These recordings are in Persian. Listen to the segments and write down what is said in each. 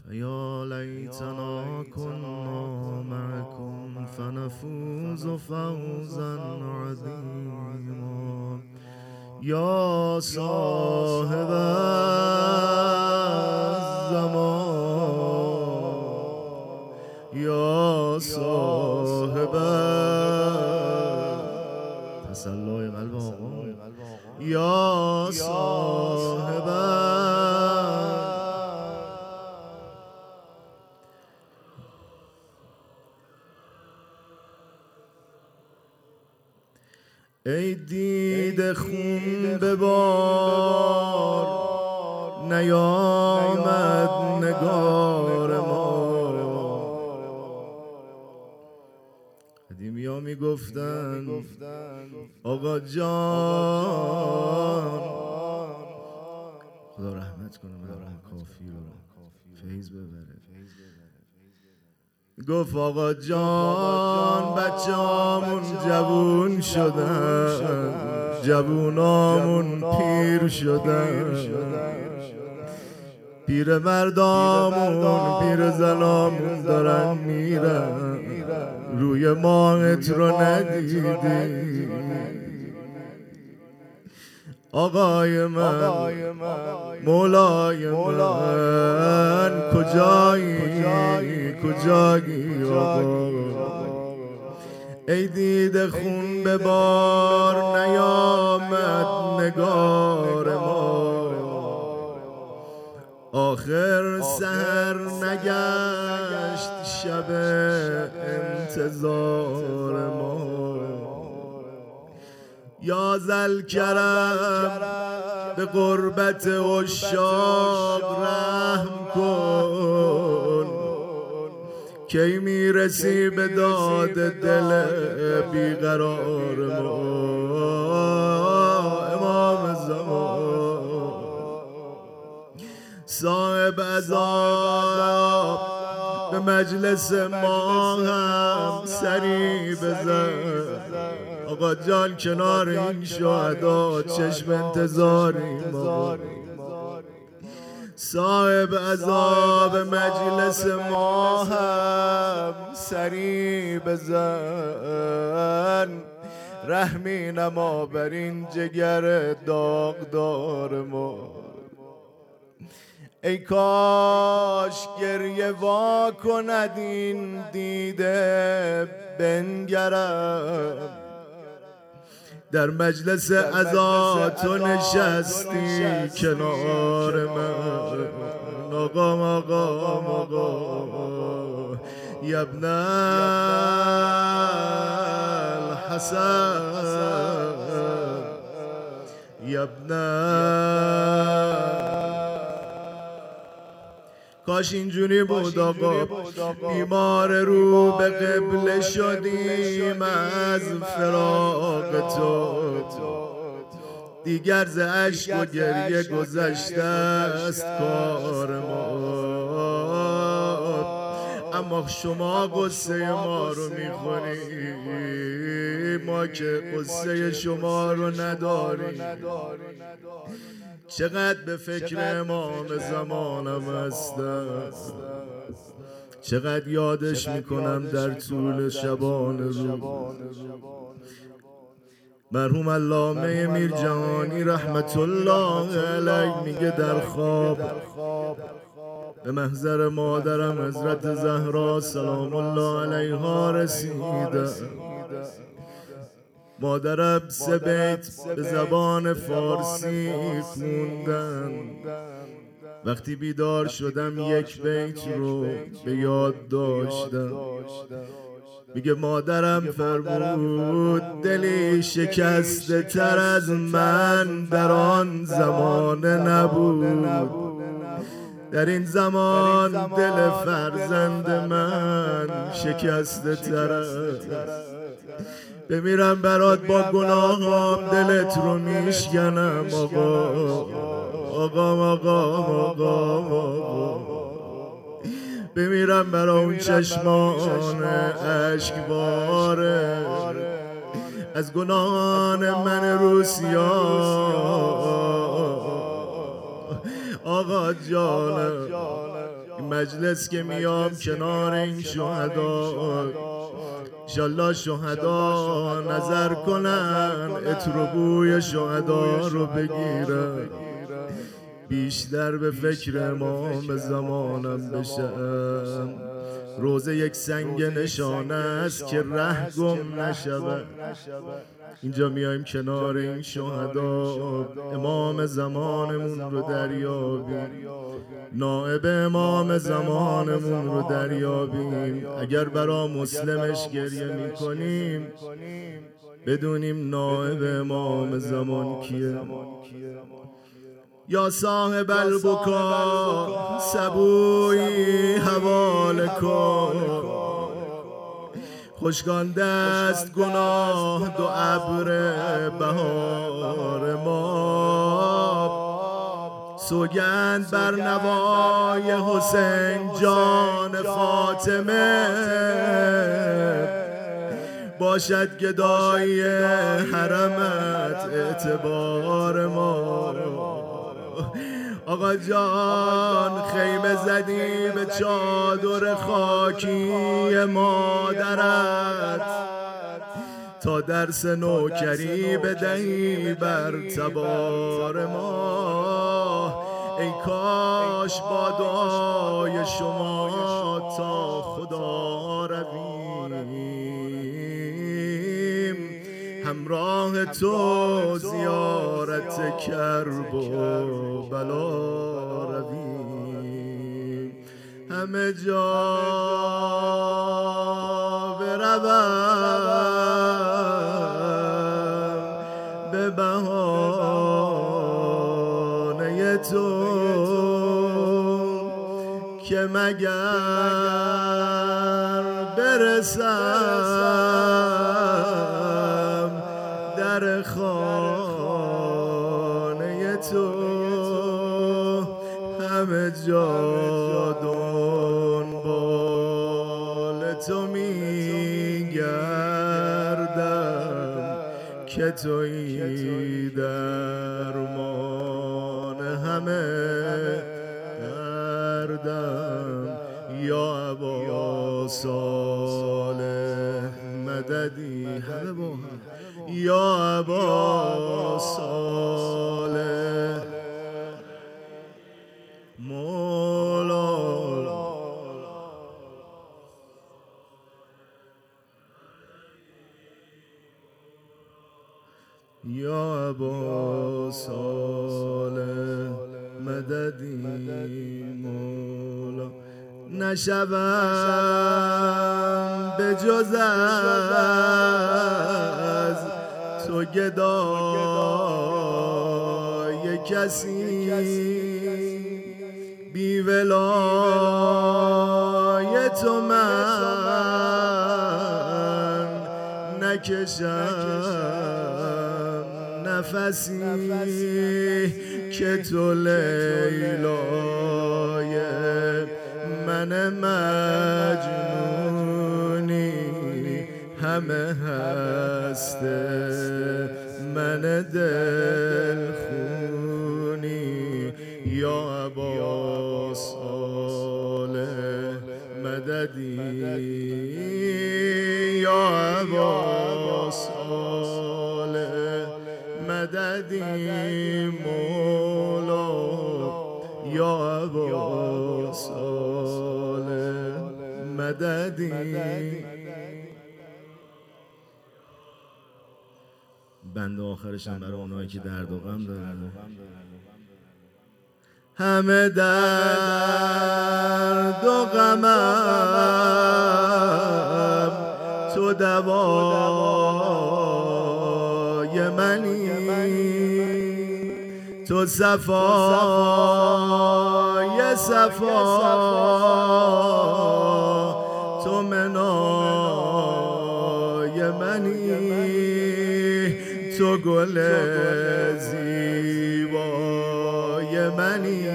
یا لیتنا کنا معکم فنفوز فوزا عظیما یا صاحب الزمان یا صاحب تسلای قلب آقا یا صاحب ای دیده خون ببار نیامد نگار ما. قدیمی ها می گفتن آقا جان خدا رحمت کنه مردم کافی رو فیض ببره. گفت آقا جان بچه‌هامون جوون شدن جوونامون پیر شدن پیر مردامون پیر زنامون دارن میرن روی ماهت رو ندیدی آقای من مولای من کجایی آقا ای دیده خون به بار نیامد نگار ما آخر سحر نگشت شب انتظار ما یا ذوالکرم به غربت عشاق رحم کن کی میرسی به داد دل بیقرار ما امام زمان صاحب عذاب به مجلس ما هم سری بزن آقا جان کنار این شهدا چشم انتظاریم صاحب عذاب مجلس ما هم سری بزن رحمی نما بر این جگر داغدار ما ای کاش گریه وا کند این دیده بنگرم در مجلس عزا تو نشستی کنار من آقا یبن الحسن کاش اینجوری بود آقا بیمار رو به قبله شدیم از فراق تو دیگر ز اشک و گریه گذشته است کار ما اما شما قصه ما رو میخونی ما که قصه شما رو نداریم چقدر به فکر امام زمانم هستم چقدر یادش میکنم در طول شبان روز مرحوم علامه میرجهانی رحمت الله علیه میگه در خواب به محضر مادرم حضرت زهرا سلام الله علیها رسیدم مادرم 3 بیت به زبان فارسی خوندن وقتی بیدار شدم 1 بیت رو به یاد داشتم میگه مادرم فرمود دلی شکسته تر از من در آن زمانه نبود در این زمان دل فرزند من شکسته تر است بمیرم برات با گناهام دلت رو میشکنم آقا بمیرم برا اون چشمان اشکباره از گناهان من روسیا آقا جانم مجلس که میام کنار این شهدا، انشالله شهدا نظر کنن عطر و بوی شهدا رو بگیرن، بیشتر به فکر امام زمانم بشم. روزه یک سنگ نشانه است که ره گم نشود. اینجا میایم کنار این شهدا، امام زمانمون رو دریابیم، نائب امام زمانمون رو دریابیم. اگر برا مسلمش گریه میکنیم بدونیم نائب امام زمان کیه. یا صاحب البکا سبویی حواله کن، خشکان دست گناه دو ابر بهار ما. سوگند بر نوای حسین جان فاطمه، باشد گدای حرمت اعتبار ما. آقا جان خیمه زدی به چادر خاکی مادرت، تا درس نوکری بدهی بر تبار ما. ای کاش با دعای شما تا خدا رویم، همراه تو زیارت کرب و بلا رویم. همه جا بروم به بهانه تو، که مگر برسم در خانه تو. همه جا دنبال تو میگردم، که تویی درمان همه دردم. یا ابا صالح مددی، همه با هم، یا ابا صالح مولا. یا ابا صالح مددی مولا. نشوم به جز از تو گدای کسی، بی ولای تو من نکشم نفسی، که تو لیلای من مجنونی، همه هست من دل خونی. یا ابا صالح مددی، یا ابا صالح مددی مولا. یا ابا صالح مددی. بند آخرشم برای اونایی که درد و غم دارن. همه درد و غمم تو دوای منی، تو صفای صفا، تو منای منی، تو گل زیبای منی.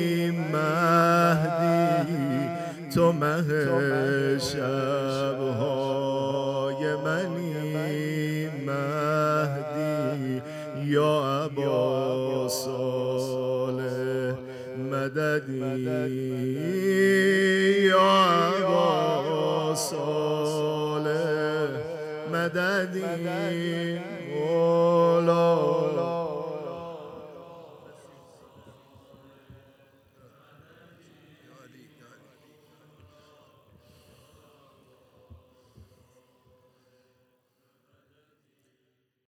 مهدی تو مه شبهای منی. مهدی یا ابا صالح مددی. مددی مولا